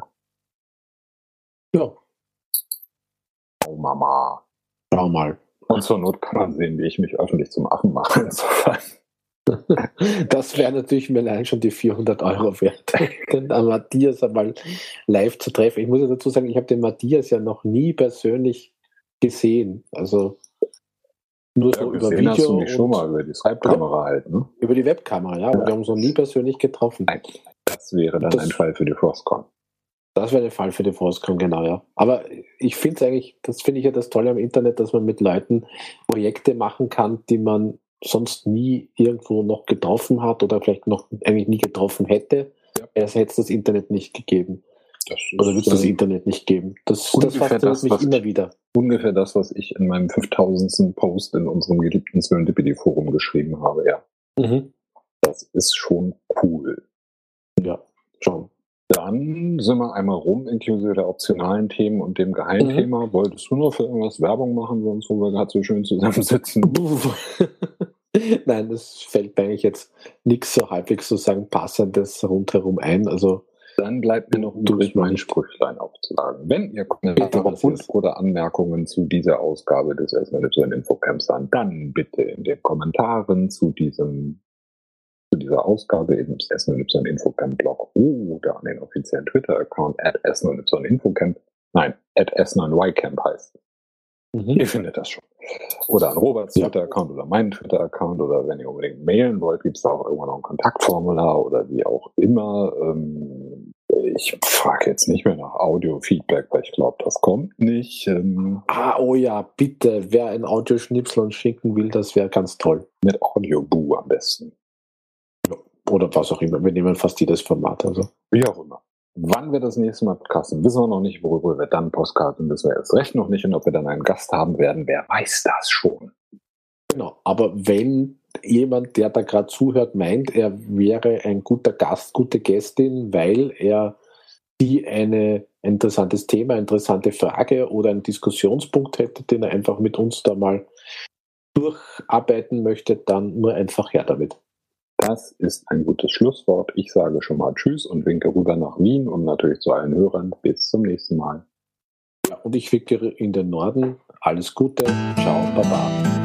Schau mal. Und zur Not kann man sehen, wie ich mich öffentlich zum Affen mache. Insofern. Das wäre natürlich mir allein schon die 400 € wert, den Matthias einmal live zu treffen. Ich muss ja dazu sagen, ich habe den Matthias ja noch nie persönlich gesehen. Also nur so über Video. Hast du mich schon mal über die Skype-Kamera halt, ne? Über die Webkamera, ja. Und wir haben uns noch nie persönlich getroffen. Nein, das wäre dann ein Fall für die Frostcon. Das wäre ein Fall für die Frostcon, genau, ja. Aber ich finde es eigentlich, das finde ich ja das Tolle am Internet, dass man mit Leuten Projekte machen kann, die man sonst nie irgendwo noch getroffen hat oder vielleicht noch eigentlich nie getroffen hätte. Ja. Es hätte das Internet nicht gegeben. Oder wird es das Internet nicht geben. Das fasziniert mich immer wieder. Ungefähr das, was ich in meinem 5000. Post in unserem geliebten Serendipity-Forum geschrieben habe, ja. Das ist schon cool. Ja, schon. Dann sind wir einmal rum, inklusive der optionalen Themen und dem Geheimthema. Wolltest du noch für irgendwas Werbung machen, sonst wo wir gerade so schön zusammensitzen? Nein, das fällt mir eigentlich jetzt nichts so halbwegs sozusagen Passendes rundherum ein. Also dann bleibt mir noch übrig, mein Sprüchlein aufzusagen. Wenn ihr Kommentare oder Anmerkungen zu dieser Ausgabe des SNY Infocamps habt, dann bitte in den Kommentaren zu dieser Ausgabe im SNY Infocamp Blog oder an den offiziellen Twitter-Account @SNY-Infocamp. Nein, @S9YCamp heißt. Ihr findet das schon. Oder an Roberts Twitter-Account oder meinen Twitter-Account, oder wenn ihr unbedingt mailen wollt, gibt es da auch irgendwann noch ein Kontaktformular oder wie auch immer. Ich frage jetzt nicht mehr nach Audio-Feedback, weil ich glaube, das kommt nicht. Oh ja, bitte. Wer ein Audioschnipsel uns schicken will, das wäre ganz toll. Mit Audioboo am besten. Oder was auch immer. Wir nehmen fast jedes Format. Also. Wie auch immer. Wann wir das nächste Mal podcasten, wissen wir noch nicht. Worüber wir dann podcasten, wissen wir erst recht noch nicht. Und ob wir dann einen Gast haben werden, wer weiß das schon. Genau. Aber wenn jemand, der da gerade zuhört, meint, er wäre ein guter Gast, gute Gästin, weil er die ein interessantes Thema, interessante Frage oder einen Diskussionspunkt hätte, den er einfach mit uns da mal durcharbeiten möchte, dann nur einfach her damit. Das ist ein gutes Schlusswort. Ich sage schon mal Tschüss und winke rüber nach Wien und natürlich zu allen Hörern. Bis zum nächsten Mal. Ja, und ich winke in den Norden. Alles Gute. Ciao, Baba.